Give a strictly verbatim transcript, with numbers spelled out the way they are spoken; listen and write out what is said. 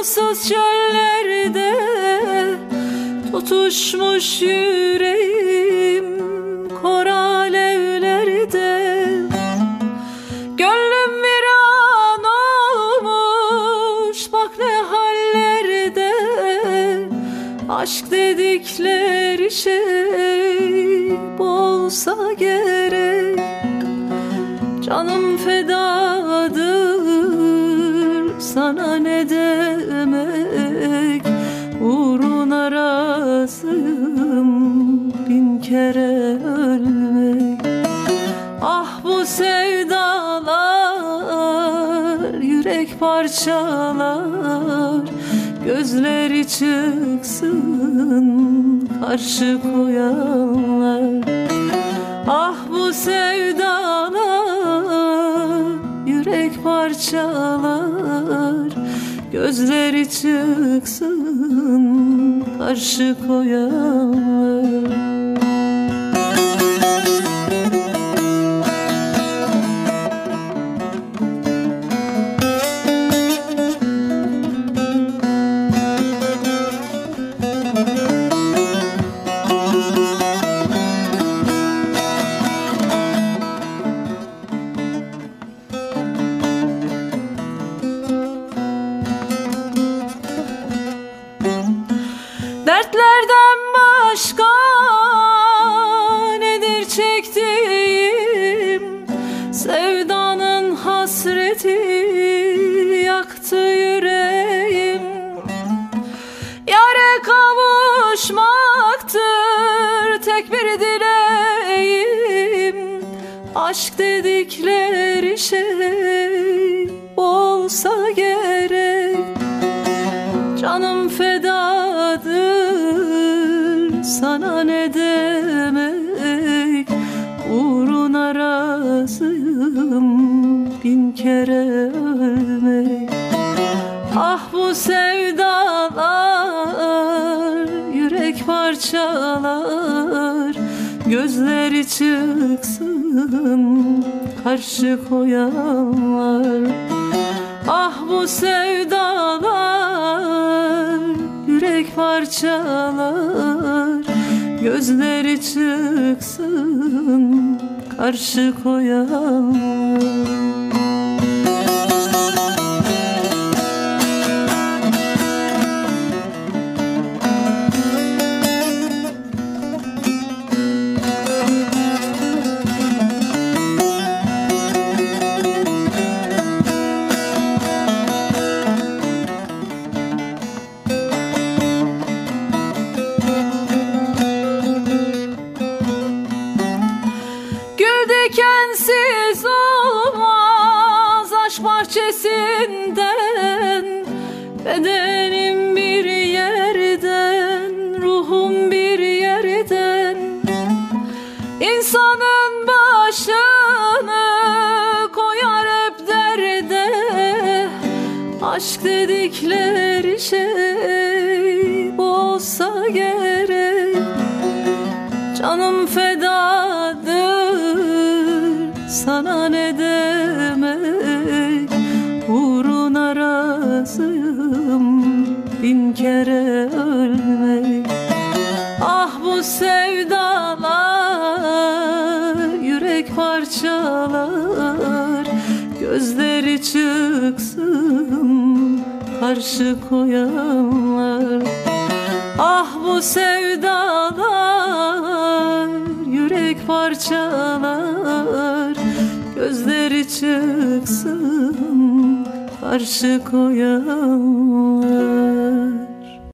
Susuz çöllerde tutuşmuş yüreğim, kor alevlerde. Gönlüm viran olmuş, bak ne hallerde. Aşk dedikleri şey olsa gerek. Canım fedadır sana ne demek. Uğruna razıyım bin kere ölmek. Ah bu sevdalar yürek parçalar. Gözleri çıksın karşı koyanlar. Ah bu sevdalar yürek parçalar. Gözleri çıksın karşı koyanlar. Dertlerden başka nedir çektiğim? Sevdanın hasreti yaktı yüreğim. Yâre kavuşmaktır tek bir dileğim. Aşk dedikleri şey olsa gerek. Canım fedadır sana ne demek. Uğruna razıyım bin kere ölmek. Ah bu sevdalar yürek parçalar. Gözleri çıksın karşı koyanlar. Ah bu sevdalar yürek parçalar. Gözleri çıksın karşı koyanlar. Dikensiz olmaz aşk bahçesinden. Bedenim bir yerden, ruhum bir yerden. İnsanın başını koyar hep derde. Aşk dedikleri şey olsa gerek. Canım fedadır sana ne demek. Uğruna razıyım bin kere ölmek. Ah bu sevdalar yürek parçalar. Gözleri çıksın karşı koyanlar. Ah bu sevdalar yürek parçalar. Gözleri çıksın karşı koyanlar.